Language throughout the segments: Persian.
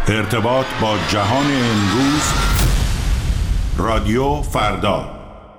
ارتباط با جهان امروز، رادیو فردا.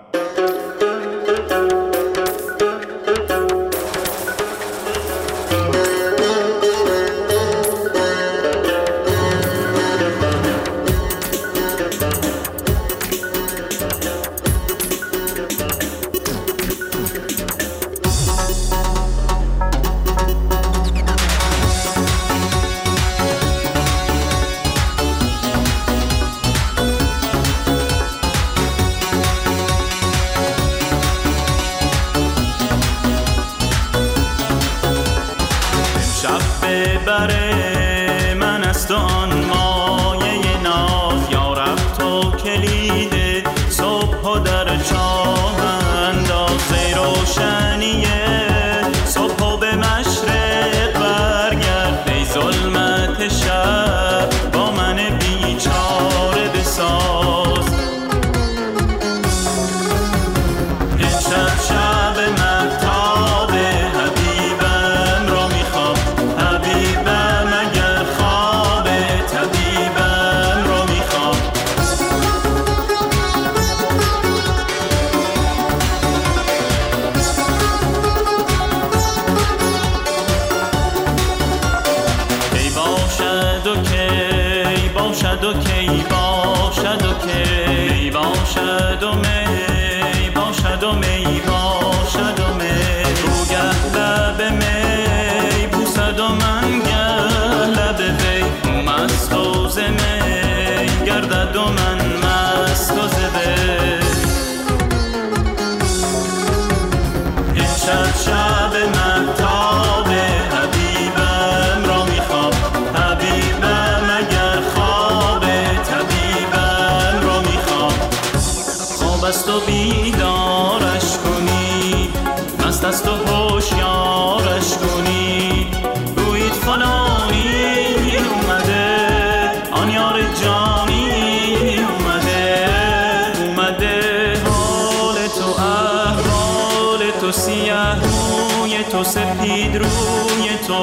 سپید روی تو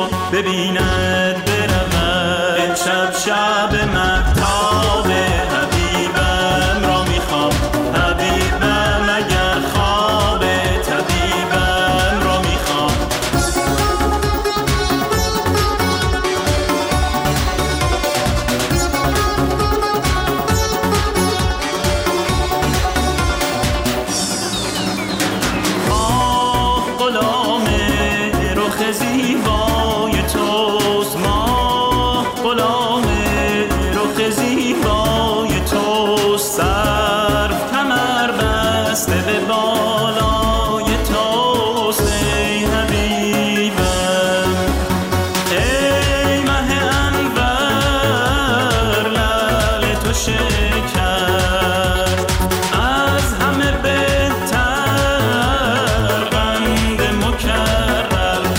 ببیند برود امشب شب مهتاب حبیبم را میخوام حبیبم اگر خواب طبیبم را میخوام زیبای توست ما غلام رخ زیبای توست سرف کمر بسته به بالای توست ای حبیبم ای مه انور لعل تو شکر از همه بهتر قند مکرر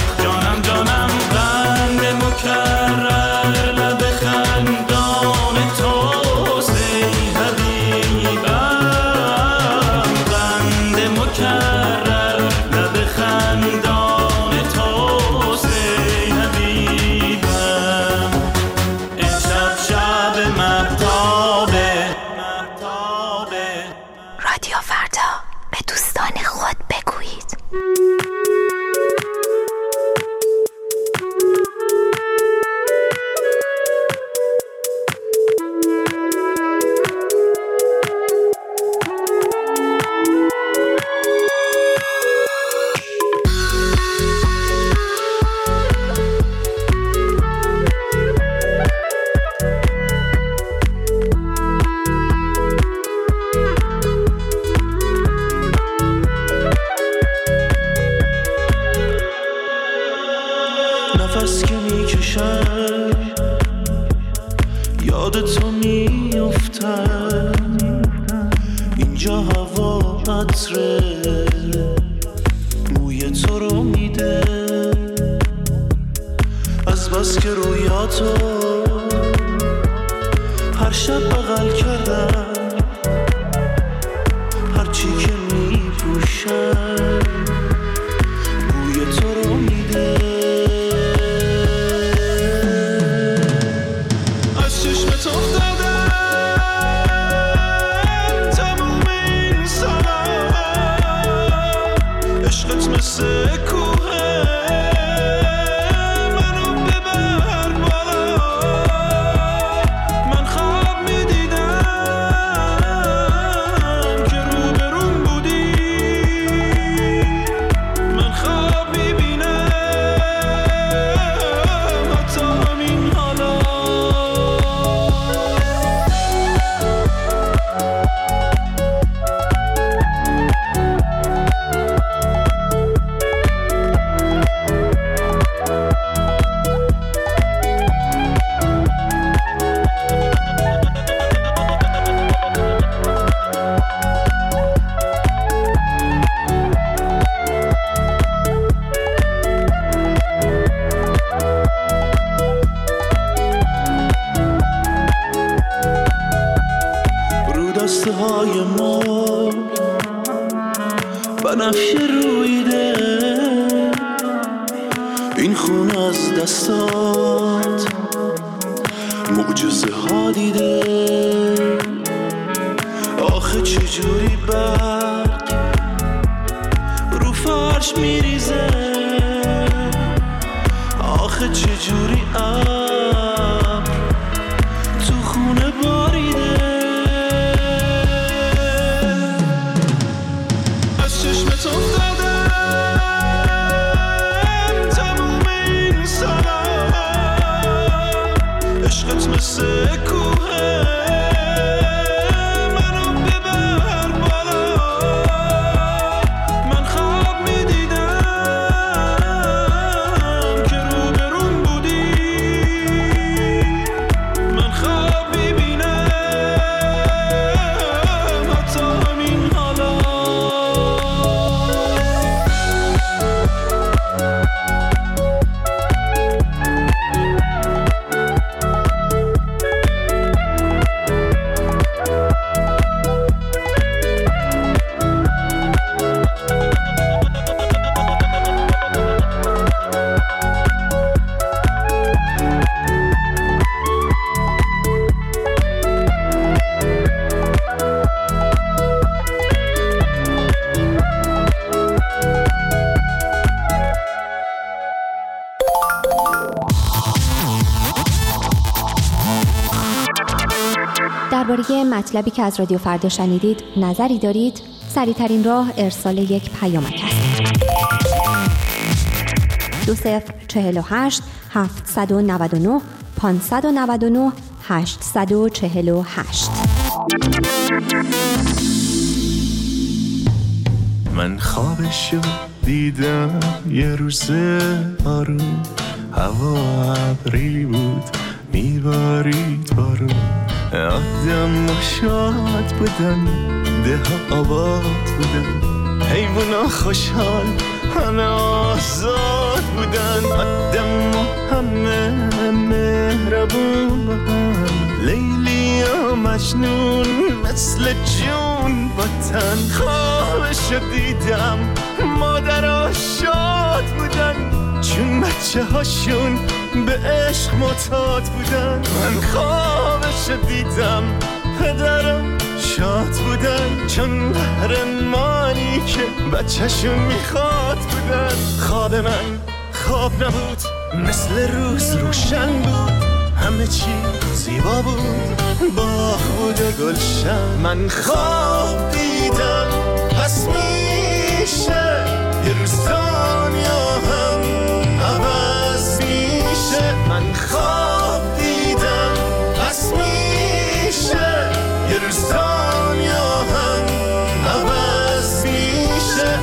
کرر لب خندان توست ای حبیبم قند مکرر لب خندان توست ای حبیبم امشب شب مهتابه رادیو فردا به دوستان خود بگویید. نفس که میکشم یاد تو میافتم اینجا هوا عطره موی تو رو میده از بس که رویاتو هر شب بغل کردم هرچی که میپوشم بوی تو رو میده از چشم های مال بنفشه رویده این خون از دستات معجزه ها دیده آخه چجوری برگ رو فرش میریزه آخه چجوری ابر تو خونه باریده از چشمت افتادم تموم این سالا عشقت مثل کوهه منو ببر بالا من خواب میدیدم که روبروم بودی من خواب میبینم حتی همین حالا درباره مطلبی که از رادیو فردا شنیدید نظری دارید؟ سریع‌ترین راه ارسال یک پیامک است. 2048 799 599 848. من خوابشو دیدم یه روز آروم هوا ابری بود میبارید بارون آدم شاد بودن ده ها آباد بودن حیونا خوشحال همه آزاد بودن آدم همه مهربون بودن لیلی و مجنون مثل جون باتن خوابشو دیدم مادرها شاد بودن چون بچه هاشون به عشق معتاد بودن من خوابشو دیدم پدرم شاد بودن چون قهرمانی که بچه‌شون میخواد بودن خواب من خواب نبود مثل روز روشن بود همه چی زیبا بود باغ بود و گلشن من خواب دیدم پس میشه یه روز دنیا هم عوض میشه من خواب دیدم پس میشه یه روز دنیا هم عوض میشه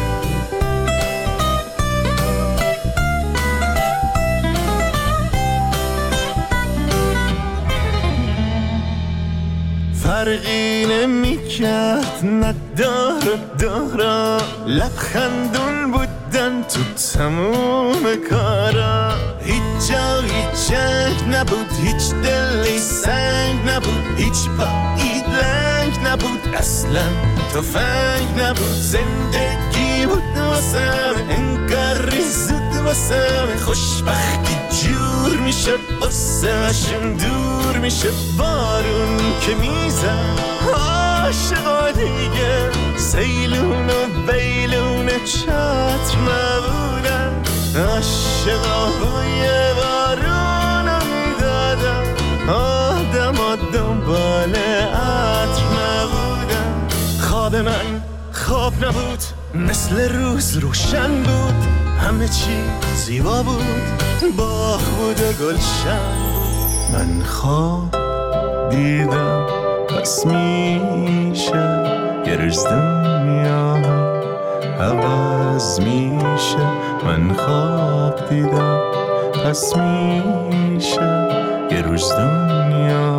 فرقی نمی‌کرد نداره لبخندون بودن تو تموم کارا هیچ جا هیچ جنگ نبود هیچ دلی سنگ نبود هیچ پایی لنگ نبود اصلا تفنگ نبود زندگی بود واسم انگار زود واسم خوشبختی جور میشد واسهشون دور میشه بارون که میزن عاشقا دیگه سیلون و بیلون چتر نبودن عاشقا بوی بارون رو میدادن آدم ها دنبال عطر نبودن خواب من خواب نبود مثل روز روشن بود همه چی زیبا بود باغ بود و گلشن من خواب دیدم پس میشه یه روز دنیا عوض میشه من خواب دیدم پس میشه یه روز دنیا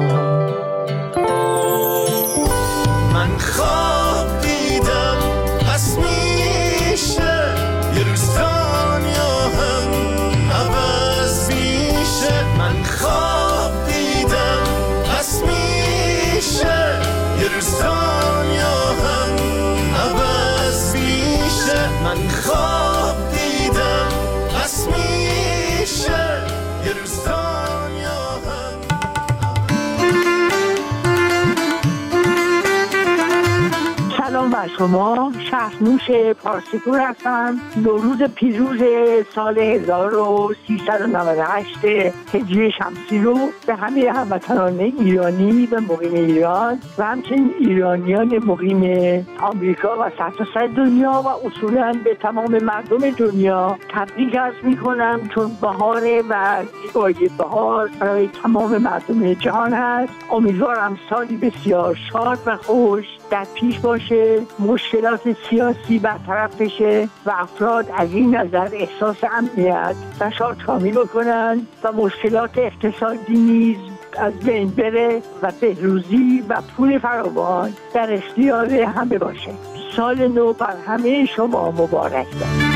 من خواب دیدم پس میشه یه روز دنیا هم عوض میشه من خواب دیدم پس میشه یه روز دنیا شما شهرنوش پارسیپور هستم. نوروز پیروز سال 1398 هجری شمسی رو به همه هموطنان ایرانی و مقیم ایران و همچنین ایرانیان مقیم آمریکا و سرتاسر دنیا و اصولاً به تمام مردم دنیا تبریک عرض می‌کنم، چون بهاره و زیبایی بهار برای تمام مردم جهان هست. امیدوارم سالی بسیار شاد و خوش در پیش باشه، مشکلات سیاسی برطرف بشه و افراد از این نظر احساس امنیت و شادکامی بکنن و مشکلات اقتصادی نیز از بین بره و بهروزی و پول فراوان در اختیار همه باشه. سال نو بر همه شما مبارک باد.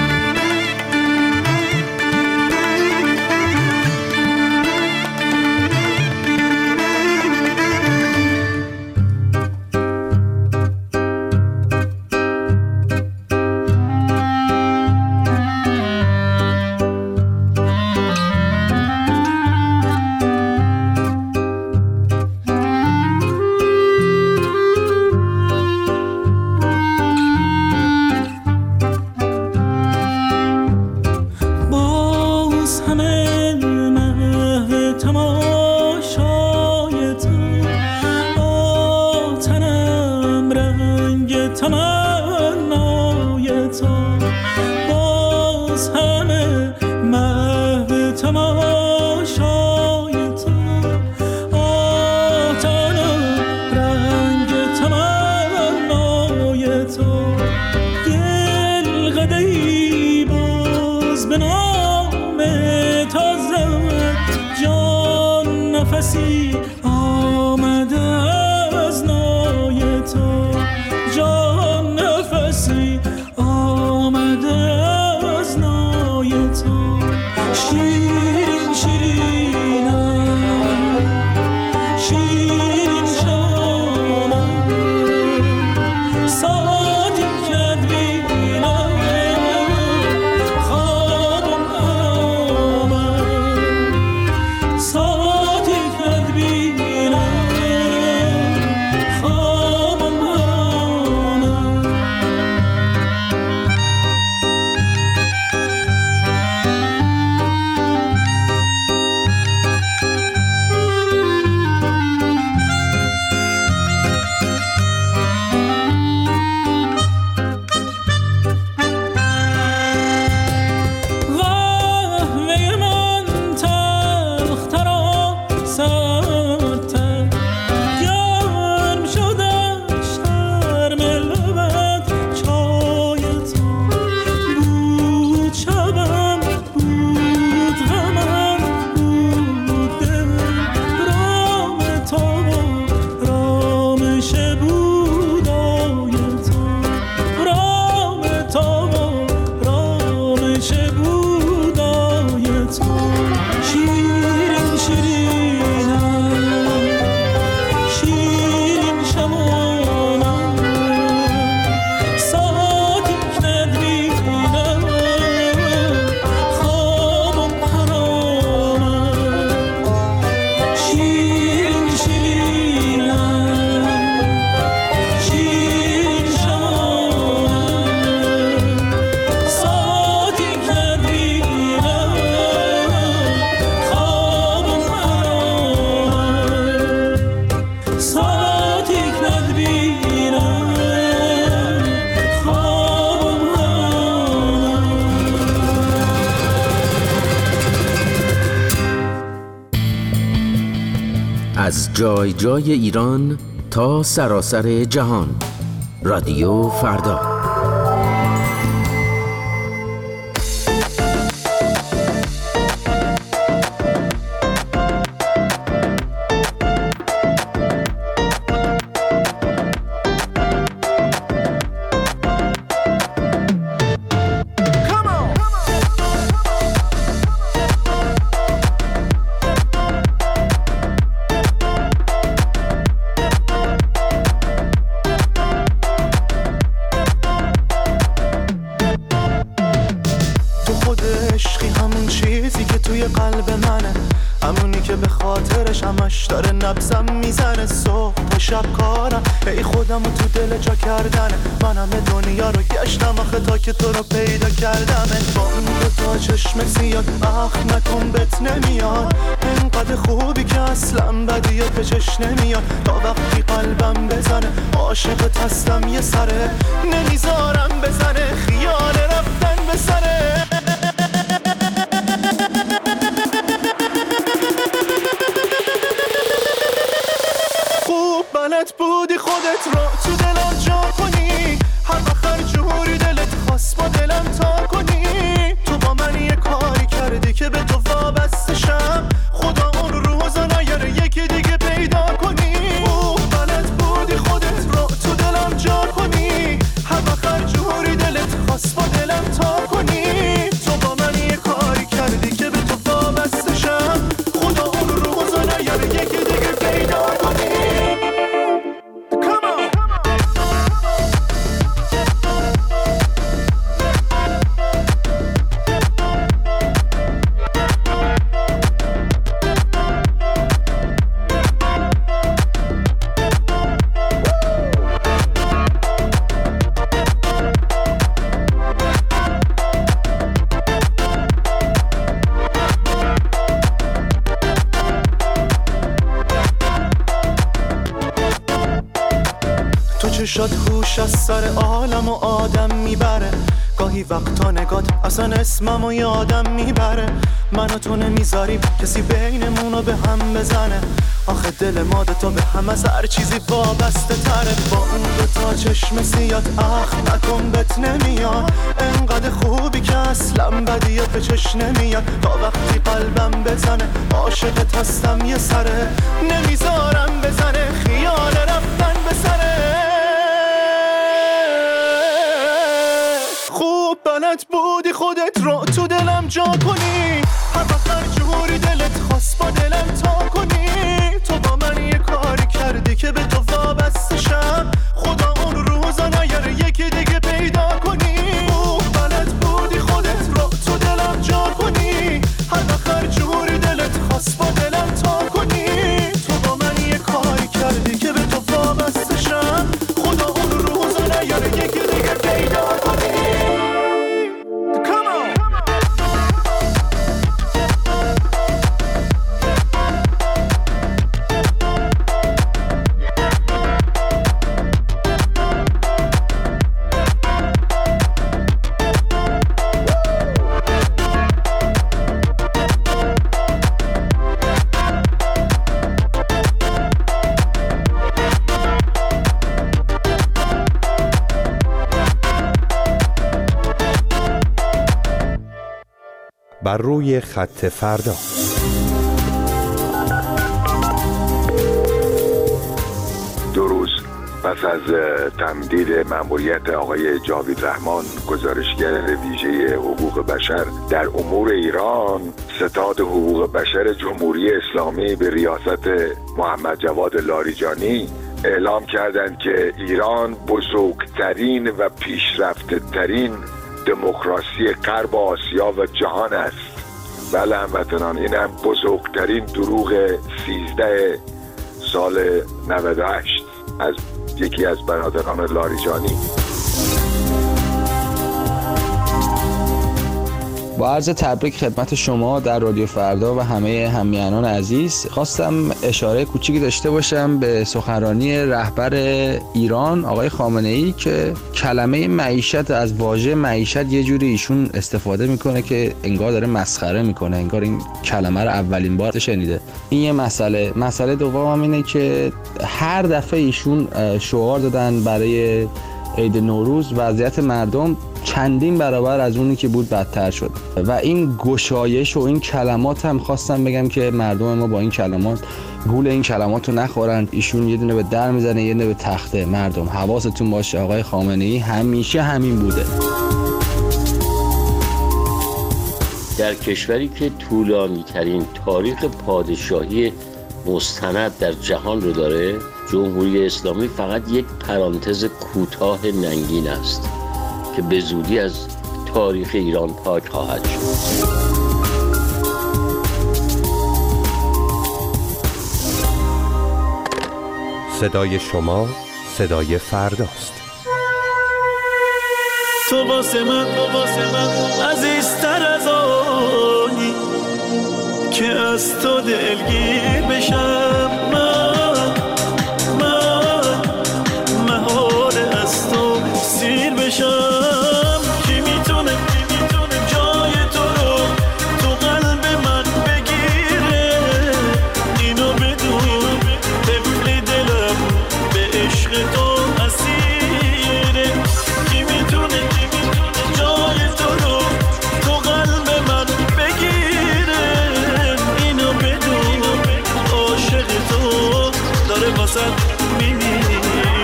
از جای جای ایران تا سراسر جهان. رادیو فردا. خاطرش همش داره نبزم میزنه. صبح تا شب کارم ای خودم تو دل جا کردنه. من همه دنیا رو گشتم آخه تا که تو رو پیدا کردم. با اون تا چشم سیاد اخ نکن بهت نمیاد. انقدر خوبی که اصلا بدیه به چش نمیاد. تا وقتی قلبم بزنه عاشقت هستم یه سره. نمیذارم بزنه خیال رفتن به سره. خوب بلد بودی خودت رو تو دلم جا کنی. هر وقت جوری دلت خواست با دلم تا کنی. تو با من یه کاری کردی که به تو وابسته شم. خدا اون روزا نیاره یکی دیگه پیدا کنی. خوب بلد بودی خودت رو تو دلم جا کنی. هر وقت جوری دلت خواست با دلم تا کنی. تو با من یه کاری کردی که به تو وابسته شم. خدا اون روزا نیاره یکی دیگه پیدا کنی. چشات هوش از سر عالم و آدم میبره. گاهی وقتا نگات اصلا اسممو یادم میبره. من و تو نمیذاریم کسی بینمونو به هم بزنه. آخه دل ما دوتا به هم از هر چیزی وابسته تره. با اون دوتا چشم سیات اخ نکن بهت نمیاد. انقدر خوبی که اصلا بدیه به چش نمیاد. تا وقتی قلبم بزنه عاشقت هستم یه سره. نمیذارم بزنه خیال رفتن به سره. خوب بلد بودی خودت رو تو دلم جا کنی. هر وقت جوری دلت خواست با دلم تا کنی. تو با من یه کاری کردی که به تو وابسته شم. خدا اون روزا نیاره یکی دیگه پیدا کنی. خوب بلد بودی خودت رو تو دلم جا کنی. هر وقت جوری دلت خواست با دلم تا کنی. تو با من یه کاری کردی که به تو وابسته شم. خدا اون روزا نیاره یکی دیگه پیدا کنی. بر روی خط فردا. دو روز پس از تمدید مأموریت آقای جاوید رحمان گزارشگر ویژه حقوق بشر در امور ایران، ستاد حقوق بشر جمهوری اسلامی به ریاست محمد جواد لاریجانی اعلام کردند که ایران بزرگترین و پیشرفته‌ترین دموکراسی غرب آسیا و جهان است. بله هموطنان، این هم بزرگترین دروغ 13 سال 98 از یکی از برادران لاریجانی. با عرض تبریک خدمت شما در رادیو فردا و همه همیهنان عزیز، خواستم اشاره کوچیکی داشته باشم به سخنرانی رهبر ایران آقای خامنه‌ای که کلمه معیشت، از واژه معیشت یه جوری ایشون استفاده میکنه که انگار داره مسخره میکنه، انگار این کلمه رو اولین بار شنیده. این یه مسئله دوم هم اینه که هر دفعه ایشون شعار دادن برای عید نوروز وضعیت مردم چندین برابر از اونی که بود بدتر شد و این گشایش و این کلمات هم خواستم بگم که مردم ما با این کلمات گول این کلمات رو نخورند. ایشون یه دونه به در میزنه یه دونه به تخته. مردم حواستون باشه، آقای خامنه‌ای همیشه همین بوده. در کشوری که طولانی ترین تاریخ پادشاهی مستند در جهان رو داره، جمهوری اسلامی فقط یک پرانتز کوتاه ننگین است که به زودی از تاریخ ایران پاک خواهد شد. صدای شما صدای فرداست. تو واسه من عزیزتر از آنی که از تو دلگیر بشم. من محال از تو سیر بشم. کی میتونه جای تو رو تو قلب من بگیره؟ اینو بدون طفل دلم به عشق تو اسیره. کی میتونه جای تو رو تو قلب من بگیره؟ اینو بدون عاشق تو داره واسه میمیره.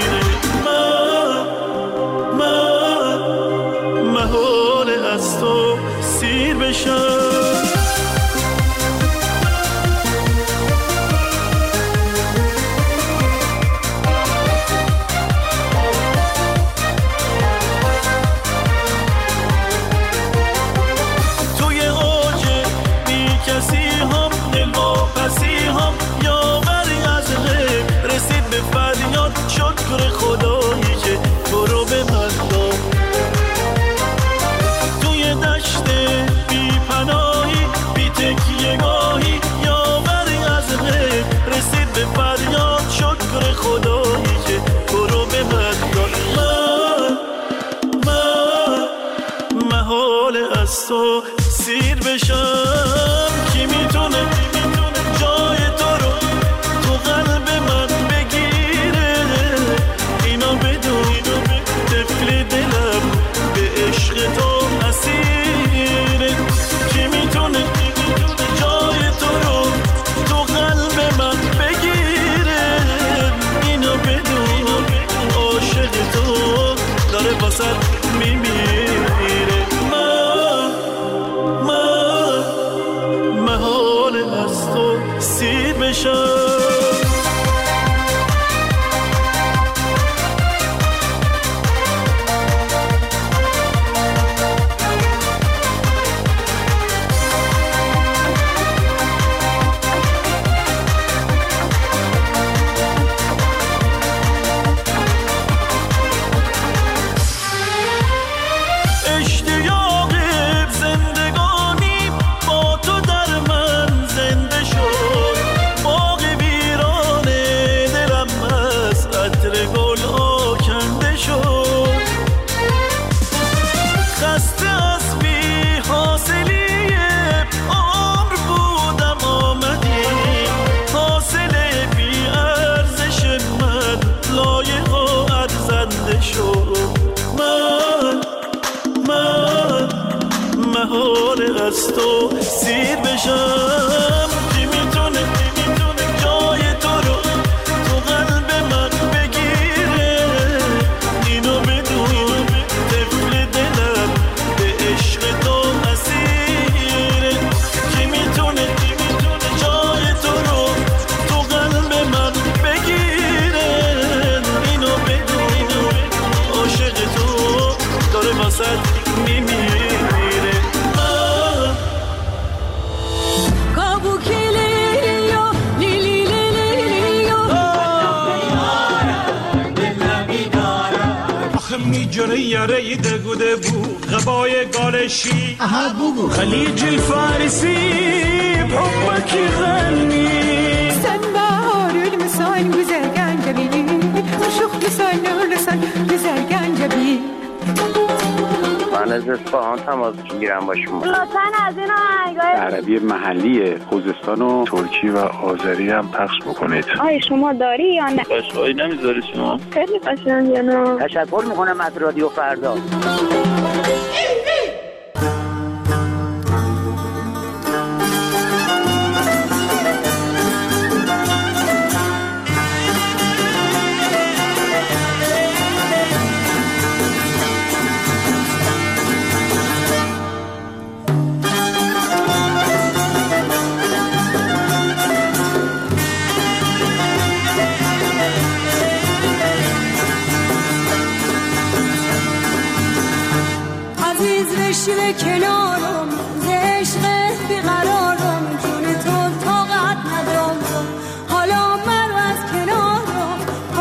من محال از تو سیر بشم. توی اوج بی کسی هم دلواپسی هم یاوری از غیب رسید به فریاد. شکر خدایی که تو رو به من داد. توی دشت بی پناهی بی تکیه گاهی یاوری از غیب رسید به فریاد. شکر خدایی که تو رو به من داد. من محال از تو سیر بشم. کی میتونه جای تو رو تو قلب من بگیره؟ اینا بدون طفل دلم به عشق تو اسیره. کی میتونه جای تو رو تو قلب من بگیره؟ اینو بدون عاشق تو داره واسه میمیره. من محال از تو سیر بشم. اشتیاق زندگانی با تو در من زنده شد. باغ ویران دلم از عطر گل آکنده شد. خسته از بی حاصلی عمر بودم آمدی. حاصل بی ارزش من لایق و ارزنده شد. من محال از تو سیر بشم. کی میتونه جای تو رو تو قلب من بگیره؟ اینو بدون طفل دلم به عشق تو اسیره. کی میتونه جای تو رو تو قلب من بگیره؟ اینو بدون عاشق تو داره واسه میمیره. میجره یاره دگوده بو غبای گالشی خلیج الفارسی بحبك غني سنبار المسان güzel gencebili Uşuk güzel nurlusan güzel gencebili من از اصفهان تماس میگیرم با شما. لطفاً از این آهنگای عربی محلی خوزستان و ترکی و آذری هم پخش بکنید. آیا شما داری یا نه؟ قشقایی نمیذاری شما؟ خیلی قشنگه. تشکر میکنم از رادیو فردا. شیوه کنارم ز عشق بیقرارم جون تو طاقت ندارم حالا من از کنارم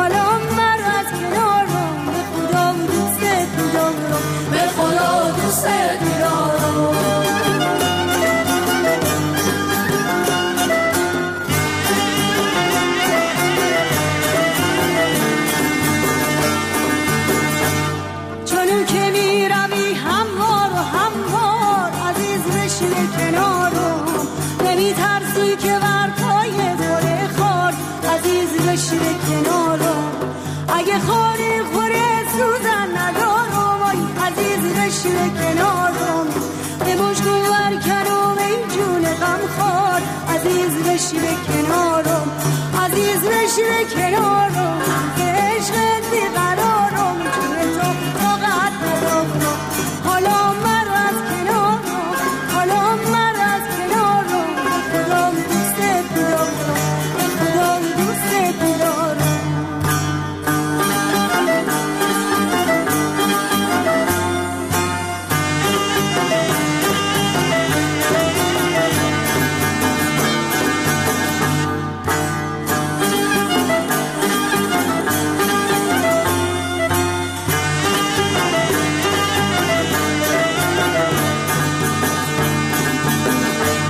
بشینه کنارم به مشکون ورکنم ای جون غم خور عزیز بشینه کنارم عزیز بشینه کنارم به عشقت بیقرارم جون تو طاقت ندارم حالا من از کنارم حالا من از کنارم خدام دوستت بیارم خدام دوستت بیارم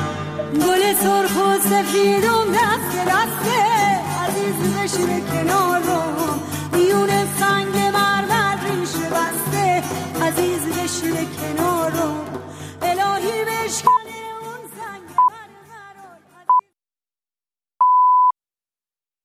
سرخ و سفیدم دست دسته عزیز بشینه کنار